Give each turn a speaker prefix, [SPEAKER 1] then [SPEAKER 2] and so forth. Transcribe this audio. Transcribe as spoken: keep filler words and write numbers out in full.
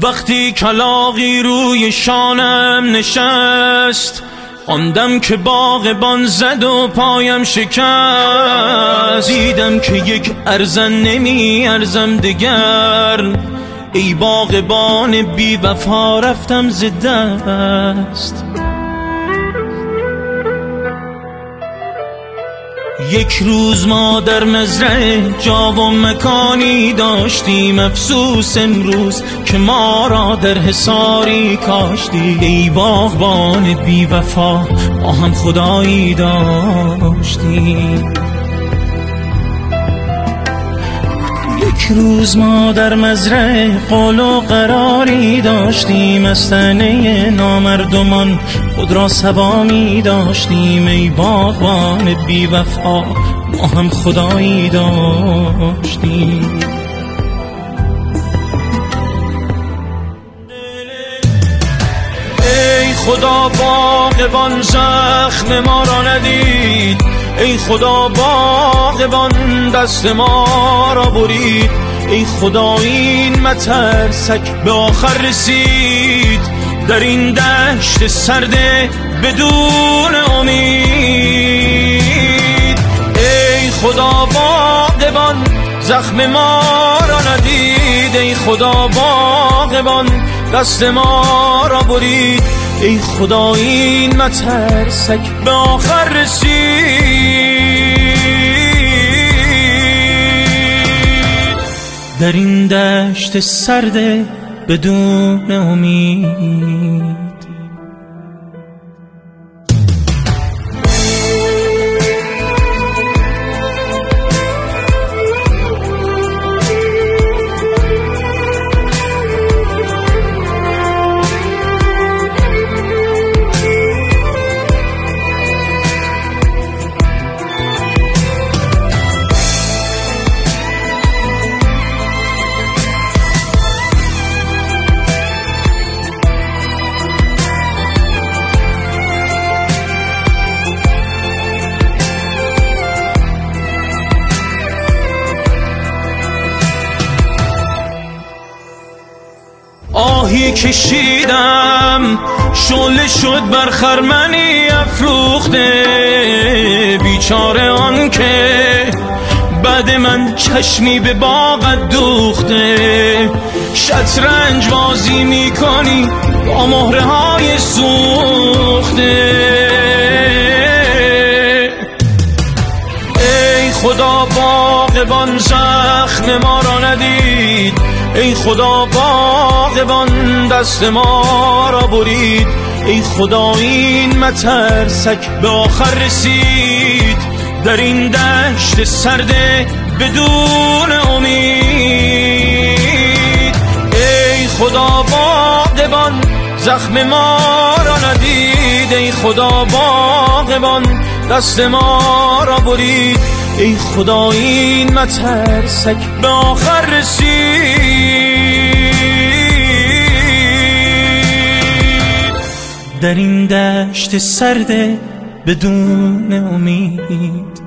[SPEAKER 1] وقتی کلاغی روی شانم نشست، خواندم که باغبان زد و پایم شکست. دیدم که یک ارزن نمی ارزم دگر، ای باغبان بی وفا رفتم ز دست. یک روز ما در مزرعه جا و مکانی داشتیم، افسوس امروز که ما را در حصاری کاشتی. ای باغبان بی وفا ما هم خدایی داشتیم. یک روز ما در مزرعه قول و قراری داشتیم، از طعنه نامردمان خود را صبا می داشتیم. ای باغبان بی وفا ما هم خدایی داشتیم. ای خدا باغبان زخم ما را ندید، ای خدا باغبان دست ما را برید. ای خدا این مترسک به آخر رسید، در این دشت سرده بدون امید. ای خدا باغبان زخم ما را ندید، ای خدا باغبان دست ما را برید. ای خدا این مترسک به آخر رسید، در این دشت سرده بدون امید. آهی کشیدم شعله شد بر خرمنی افروخته، بیچاره آن که بعد من چشمی به باغت دوخته. شطرنج بازی میکنی با مهره های سوخته. ای خدا باغبان زخم ما را ندید، ای خدا باغبان دست ما را برید. ای خدا این مترسک به آخر رسید، در این دشت سرده بدون امید. ای خدا باغبان زخم ما را ندید، ای خدا باغبان دست ما را برید. ای خدا این مترسک به آخر رسید، در این دشت سرده بدون امید.